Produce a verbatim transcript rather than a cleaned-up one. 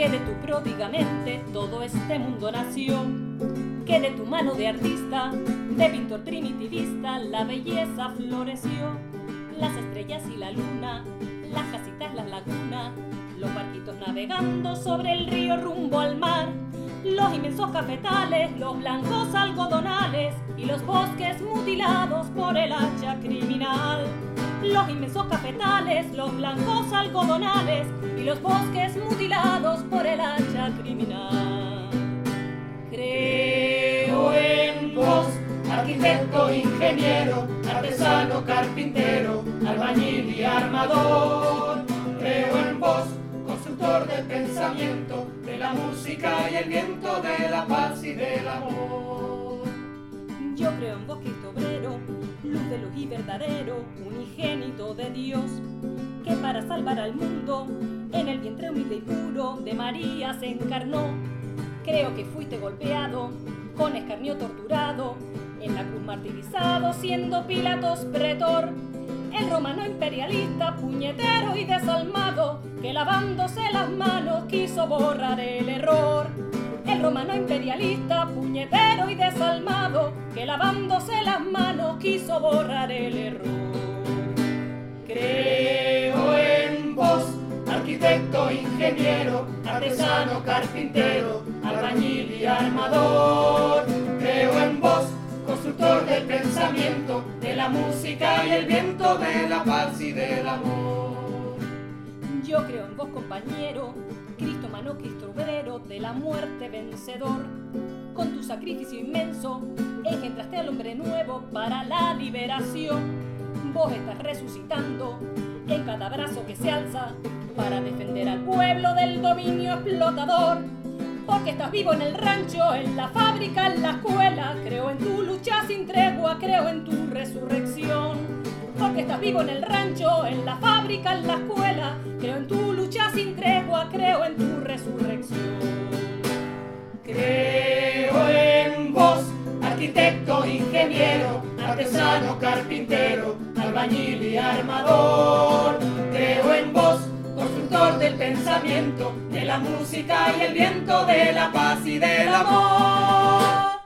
que de tu pródigamente todo este mundo nació, que de tu mano de artista, de pintor primitivista, la belleza floreció. Las estrellas y la luna, las casitas, las lagunas, los barquitos navegando sobre el río rumbo al mar, los inmensos cafetales, los blancos algodonales y los bosques mutilados por el hacha criminal. Los inmensos cafetales, los blancos algodonales y los bosques mutilados por el hacha criminal. Creo en vos, arquitecto, ingeniero, artesano, carpintero, albañil y armador. Creo en vos, constructor del pensamiento, de la música y el viento, de la paz y del amor. Yo creo en vos, Cristo obrero, luz de luz y verdadero, unigénito de Dios, que para salvar al mundo, en el vientre humilde y puro de María se encarnó. Creo que fuiste golpeado, con escarnio torturado, en la cruz martirizado, siendo Pilatos pretor. El romano imperialista, puñetero y desalmado, que lavándose las manos quiso borrar el error. El romano imperialista, puñetero y desalmado, que lavándose las manos quiso borrar el error. Creo en vos, arquitecto, ingeniero, artesano, carpintero, albañil y armador. Creo en vos, constructor del pensamiento, de la música y el viento, de la paz y del amor. Yo creo en vos, compañero, Cristo mano, Cristo obrero, de la muerte vencedor. Con tu sacrificio inmenso, engendraste al hombre nuevo para la liberación. Vos estás resucitando en cada brazo que se alza para defender al pueblo del dominio explotador. Porque estás vivo en el rancho, en la fábrica, en la escuela. Creo en tu lucha sin tregua, creo en tu resurrección. Porque estás vivo en el rancho, en la fábrica, en la escuela. Creo en tu lucha sin tregua, creo en tu resurrección. Creo en vos, arquitecto, ingeniero, artesano, carpintero, albañil y armador. Creo en vos, constructor del pensamiento, de la música y el viento, de la paz y del amor.